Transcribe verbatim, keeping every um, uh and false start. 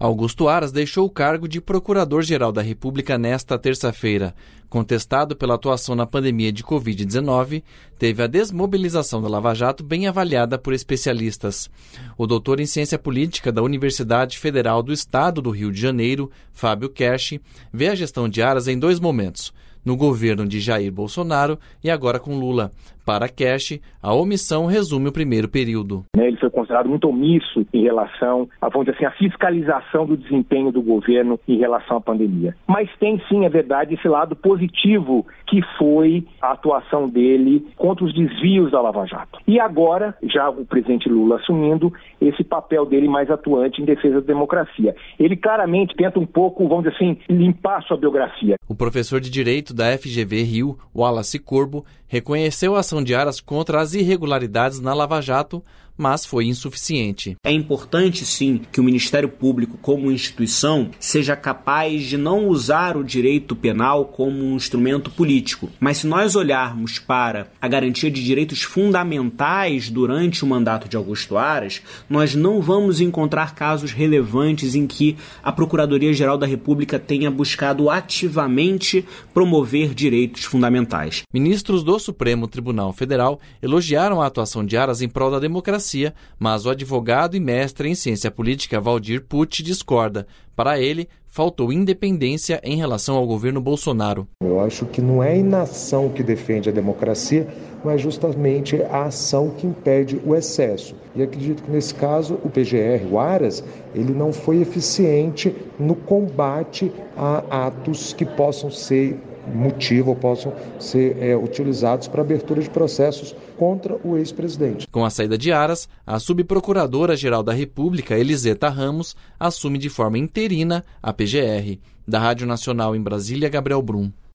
Augusto Aras deixou o cargo de Procurador-Geral da República nesta terça-feira. Contestado pela atuação na pandemia de covid dezenove, teve a desmobilização da Lava Jato bem avaliada por especialistas. O doutor em Ciência Política da Universidade Federal do Estado do Rio de Janeiro, Fábio Kersh, vê a gestão de Aras em dois momentos: no governo de Jair Bolsonaro e agora com Lula. Para Kersh, a omissão resume o primeiro período. Ele foi considerado muito omisso em relação a, vamos dizer assim, a fiscalização do desempenho do governo em relação à pandemia. Mas tem sim, é verdade, esse lado positivo que foi a atuação dele contra os desvios da Lava Jato. E agora, já o presidente Lula assumindo esse papel dele mais atuante em defesa da democracia. Ele claramente tenta um pouco, vamos dizer assim, limpar sua biografia. O professor de Direito da F G V Rio, Wallace Corbo, reconheceu a ação de Aras contra as irregularidades na Lava Jato, mas foi insuficiente. É importante, sim, que o Ministério Público, como instituição, seja capaz de não usar o direito penal como um instrumento político. Mas se nós olharmos para a garantia de direitos fundamentais durante o mandato de Augusto Aras, nós não vamos encontrar casos relevantes em que a Procuradoria-Geral da República tenha buscado ativamente promover direitos fundamentais. Ministros do Supremo Tribunal Federal elogiaram a atuação de Aras em prol da democracia, mas o advogado e mestre em ciência política Valdir Pucci discorda. Para ele, faltou independência em relação ao governo Bolsonaro. Eu acho que não é a inação que defende a democracia, mas justamente a ação que impede o excesso. E acredito que nesse caso o P G R, o Aras, ele não foi eficiente no combate a atos que possam ser motivo ou possam ser é, utilizados para abertura de processos contra o ex-presidente. Com a saída de Aras, a subprocuradora-geral da República, Eliseta Ramos, assume de forma interina a P G R. Da Rádio Nacional em Brasília, Gabriel Brum.